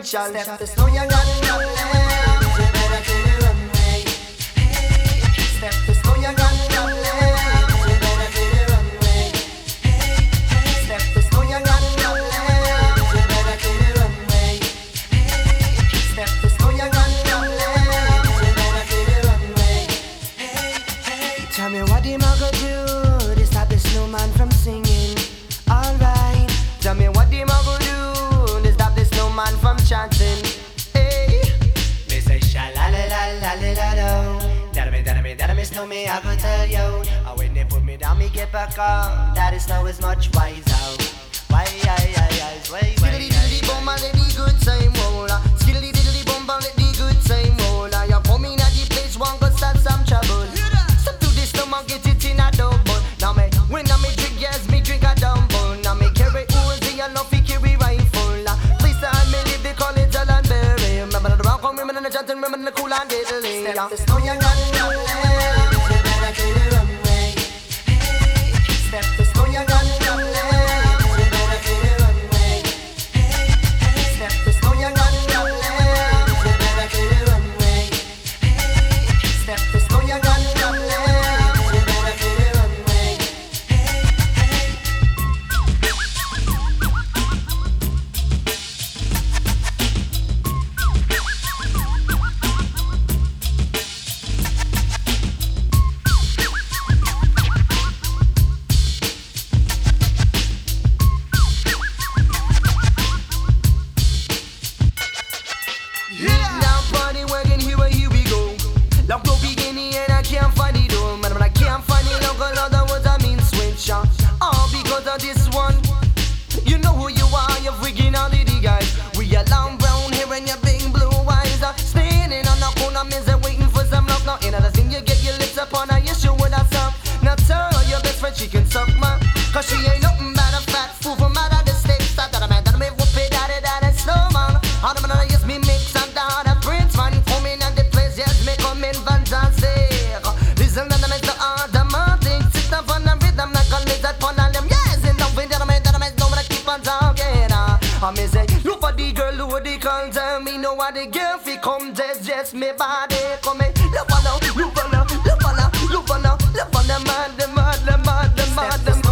essential. Step the snow, you got no legs. You better clear the runway. Hey, step the snow, you got no legs. You better clear the runway. Hey, step the snow, you got no legs. You better clear the runway. Hey, step the snow, you got no legs. You better clear the runway. Hey, tell me what him a go do to stop the snowman from singing. Alright, tell me what him a go do to stop the snowman from chanting. Hey, me say sha la la la la la la la. That me snow me I go tell you. When they put me down me get back up. That is snow is much wiser. Why skidly diddly bomb and let the good time roll. Skidly diddly bomb and let the good time roll. You come in at the place one go start some trouble. Stop to this snow and get it in a double. Now me when I me drink yes me drink a dumble. Now me carry Uzi and no fi carry rifle. Please time me live the college and berry. Remember the rock on women and the chanting women and the cool and diddly. Step the snow you got no legs. You better clear the runway. Hey, step the snow you got no legs. You better clear the runway. Hey, step the snow you got no legs. You better clear the runway. Hey, step the snow you got no legs. You better clear the runway. Now party working here we go. Long pro beginning and I can't find it all. Man, I can't find it local other words I mean switch. All because of this one. You know who you are, you're freaking all the guys. We are long brown hair and your big blue eyes. Standing on the corner, miss waiting for some love. Now another thing you get your lips upon her, you sure with that stuff. Now tell your best friend she can suck man. Cause she ain't nothing but a fat fool from out of the states. That a man that me whoop it out of that snowman. All the man yes me mix and down a prince man coming and the place yes me come in fantastic. Listen to them it's the art of my thing. Sit down on the rhythm like a lizard pun on them. Yes in the wind that I know when I keep on talking. I me say look for the girl who the call tell me know what the girl fi come just me body come in. Look on now, look on now, look on now, look on now, look on the mad, the mad, the mad, the mad, the mad.